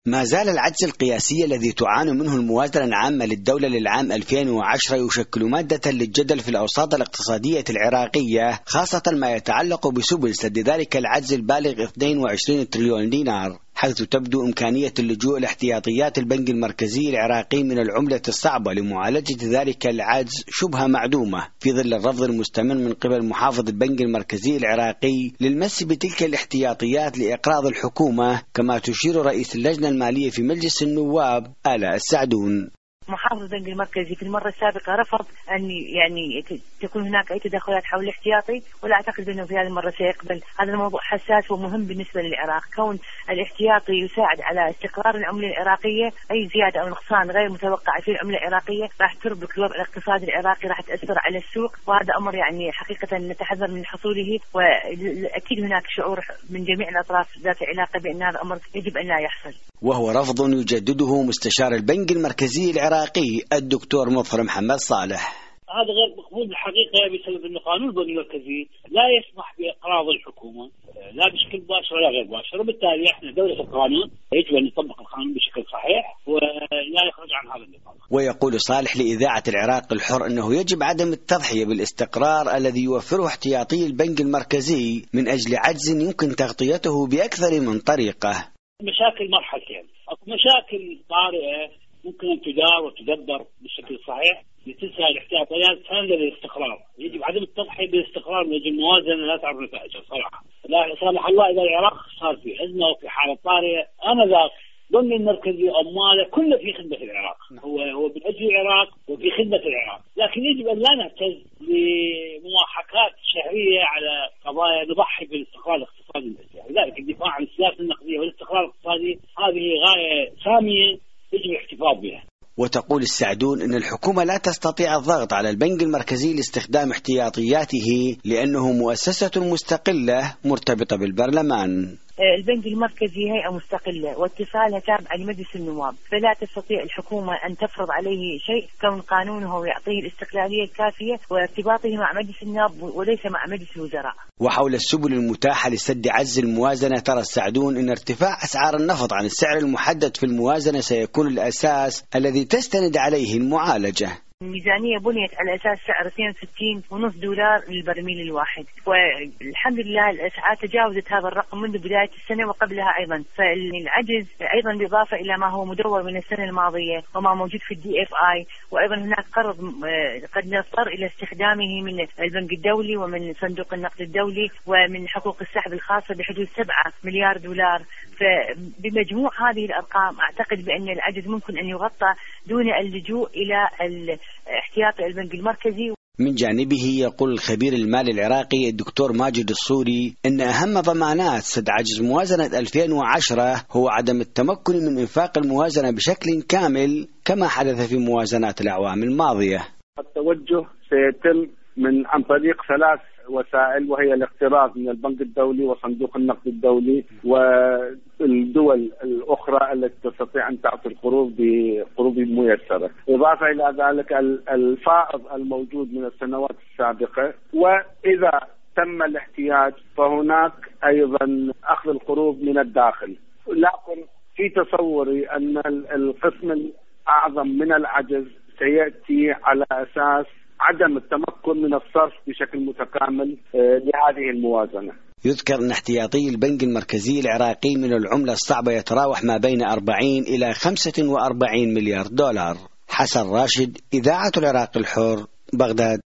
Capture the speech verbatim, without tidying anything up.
ما زال العجز القياسي الذي تعاني منه الموازنة العامة للدولة للعام ألفين وعشرة يشكل مادة للجدل في الأوساط الاقتصادية العراقية، خاصة ما يتعلق بسبل سد ذلك العجز البالغ اثنين وعشرين تريليون دينار، حيث تبدو إمكانية اللجوء لاحتياطيات البنك المركزي العراقي من العملة الصعبة لمعالجة ذلك العجز شبه معدومة، في ظل الرفض المستمر من قبل محافظ البنك المركزي العراقي للمس بتلك الاحتياطيات لإقراض الحكومة، كما تشير رئيس اللجنة المالية في مجلس النواب آلاء السعدون. محافظ البنك المركزي في المرة السابقة رفض أن يعني تكون هناك أي تدخلات حول الاحتياطي، ولا أعتقد بأنه في هذه المرة سيقبل. هذا الموضوع حساس ومهم بالنسبة للعراق، كون الاحتياطي يساعد على استقرار العملة العراقية. أي زيادة أو نقصان غير متوقع في العملة العراقية راح تربك الوضع الاقتصادي العراقي، راح تأثر على السوق، وهذا أمر يعني حقيقة نتحذر من حصوله، وأكيد هناك شعور من جميع الأطراف ذات علاقة بأن هذا الأمر يجب أن لا يحصل. وهو رفض يجدده مستشار البنك المركزي العراقي الدكتور مظفر محمد صالح. هذا غير مقبول بالحقيقة بسبب أن قانون البنك المركزي لا يسمح بإقراض الحكومة لا بشكل مباشر ولا غير مباشر، وبالتالي احنا دولة القانون يجب أن نطبق القانون بشكل صحيح ولا يخرج عن هذا النطاق. ويقول صالح لإذاعة العراق الحر أنه يجب عدم التضحية بالاستقرار الذي يوفره احتياطي البنك المركزي من أجل عجز يمكن تغطيته بأكثر من طريقة. مشاكل مرحلتين، أو مشاكل طارئة ممكن أن تدار وتدبر بشكل صحيح لتنسى الاحتياطيات ثانية للاستقرار. يجب عدم التضحية بالاستقرار من أجل الموازنة لا تعرف نتائجها صراحة. لا سامح الله إذا العراق صار في أزمة وفي حالة طارئة، أنا ذاك البنك المركزي أمواله كله في خدمة العراق، هو هو من أجل العراق وفي خدمة العراق، لكن يجب أن لا نهتز لمواحكات شهرية على قضايا نضحي بالاستقرار الاقتصادي. لذلك الدفاع عن السياسة النقدية والاستقرار الاقتصادي هذه غاية سامية يجب الاحتفاظ بها. وتقول السعدون أن الحكومة لا تستطيع الضغط على البنك المركزي لاستخدام احتياطياته لأنه مؤسسة مستقلة مرتبطة بالبرلمان. البنك المركزي هيئة مستقلة واتصالها تابعة لمجلس النواب، فلا تستطيع الحكومة أن تفرض عليه شيء كون قانونه يعطيه الاستقلالية الكافية وارتباطه مع مجلس النواب وليس مع مجلس الوزراء. وحول السبل المتاحة لسد عجز الموازنة، ترى السعدون أن ارتفاع أسعار النفط عن السعر المحدد في الموازنة سيكون الأساس الذي تستند عليه المعالجة. الميزانية بنيت على أساس سعر اثنين وستين ونص دولار للبرميل الواحد، والحمد لله الأسعار تجاوزت هذا الرقم منذ بداية السنة وقبلها أيضا. فالعجز أيضا بالإضافة إلى ما هو مدور من السنة الماضية وما موجود في الدي اف اي، وأيضا هناك قرض قد نضطر إلى استخدامه من البنك الدولي ومن صندوق النقد الدولي ومن حقوق السحب الخاصة بحدود سبعة مليار دولار. فبمجموع هذه الأرقام أعتقد بأن العجز ممكن أن يغطى دون اللجوء إلى احتياطي البنك المركزي. من جانبه يقول الخبير المالي العراقي الدكتور ماجد الصوري أن أهم ضمانات سد عجز موازنة ألفين وعشرة هو عدم التمكن من إنفاق الموازنة بشكل كامل كما حدث في موازنات الأعوام الماضية. التوجه سيتم من عن طريق ثلاث وسائل، وهي الاقتراض من البنك الدولي وصندوق النقد الدولي والدول الأخرى التي تستطيع أن تعطي القروض بقروض ميسرة، إضافة إلى ذلك الفائض الموجود من السنوات السابقة. وإذا تم الاحتياج فهناك أيضا أخذ القروض من الداخل. لكن في تصوري أن القسم الأعظم من العجز سيأتي على أساس عدم التمكن من الصرف بشكل متكامل لهذه الموازنة. يذكر أن احتياطي البنك المركزي العراقي من العملة الصعبة يتراوح ما بين أربعين إلى خمسة وأربعين مليار دولار. حسن راشد، إذاعة العراق الحر، بغداد.